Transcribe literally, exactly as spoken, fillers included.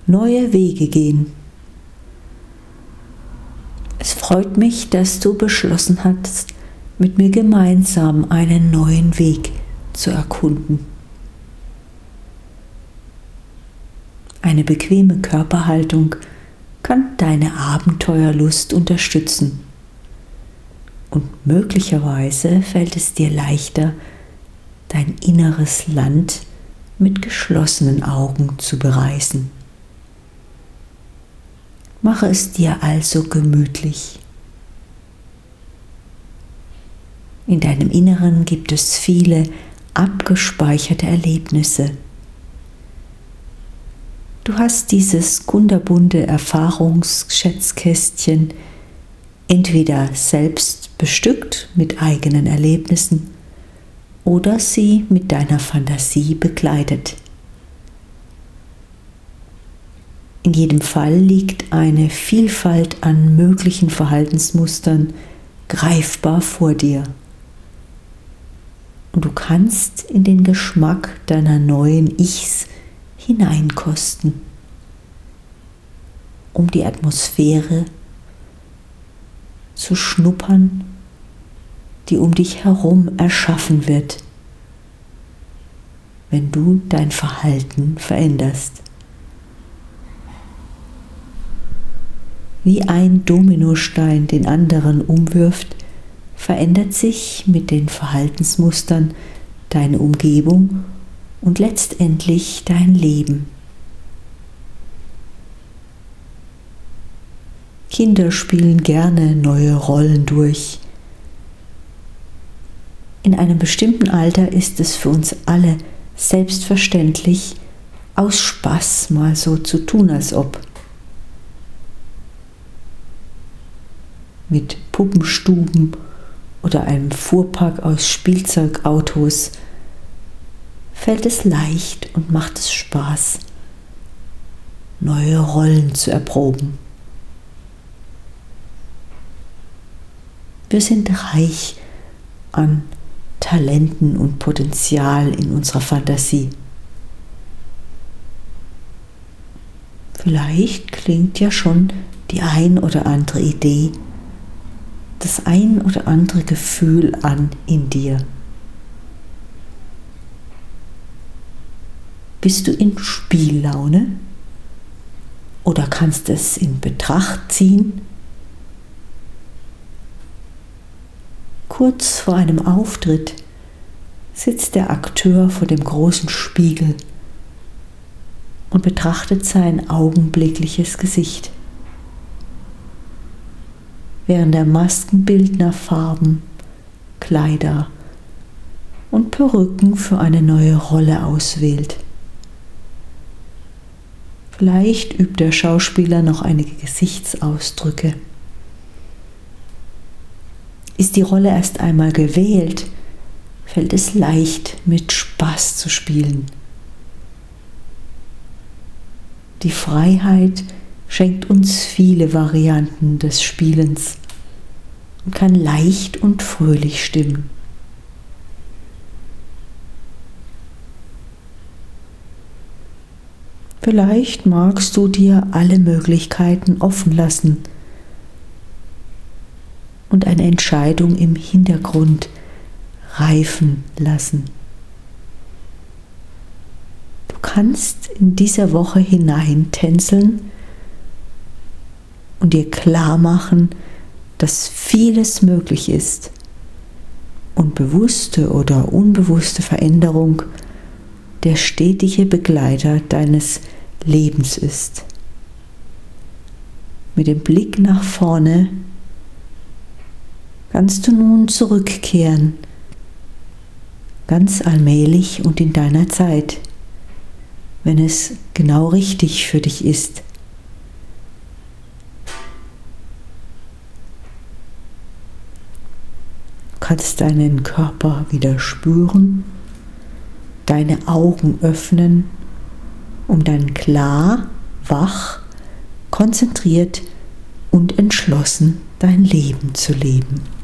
neue Wege gehen. Es freut mich, dass du beschlossen hast, mit mir gemeinsam einen neuen Weg zu erkunden. Eine bequeme Körperhaltung kann deine Abenteuerlust unterstützen. Und möglicherweise fällt es dir leichter, dein inneres Land mit geschlossenen Augen zu bereisen. Mache es dir also gemütlich. In deinem Inneren gibt es viele abgespeicherte Erlebnisse. Du hast dieses kunterbunte Erfahrungsschätzkästchen entweder selbst bestückt mit eigenen Erlebnissen oder sie mit deiner Fantasie begleitet. In jedem Fall liegt eine Vielfalt an möglichen Verhaltensmustern greifbar vor dir. Und du kannst in den Geschmack deiner neuen Ichs hineinkosten, um die Atmosphäre zu schnuppern, die um dich herum erschaffen wird, wenn du dein Verhalten veränderst. Wie ein Dominostein den anderen umwirft, verändert sich mit den Verhaltensmustern deine Umgebung und letztendlich dein Leben. Kinder spielen gerne neue Rollen durch. In einem bestimmten Alter ist es für uns alle selbstverständlich, aus Spaß mal so zu tun, als ob. Mit Puppenstuben oder einem Fuhrpark aus Spielzeugautos fällt es leicht und macht es Spaß, neue Rollen zu erproben. Wir sind reich an Talenten und Potenzial in unserer Fantasie. Vielleicht klingt ja schon die ein oder andere Idee, das ein oder andere Gefühl an in dir. Bist du in Spiellaune oder kannst es in Betracht ziehen? Kurz vor einem Auftritt sitzt der Akteur vor dem großen Spiegel und betrachtet sein augenblickliches Gesicht. Während der Maskenbildner Farben, Kleider und Perücken für eine neue Rolle auswählt. Vielleicht übt der Schauspieler noch einige Gesichtsausdrücke. Ist die Rolle erst einmal gewählt, fällt es leicht, mit Spaß zu spielen. Die Freiheit schenkt uns viele Varianten des Spielens und kann leicht und fröhlich stimmen. Vielleicht magst du dir alle Möglichkeiten offen lassen und eine Entscheidung im Hintergrund reifen lassen. Du kannst in dieser Woche hineintänzeln und dir klar machen, dass vieles möglich ist und bewusste oder unbewusste Veränderung der stetige Begleiter deines Lebens ist. Mit dem Blick nach vorne kannst du nun zurückkehren, ganz allmählich und in deiner Zeit, wenn es genau richtig für dich ist. Du kannst deinen Körper wieder spüren, deine Augen öffnen, um dann klar, wach, konzentriert und entschlossen dein Leben zu leben.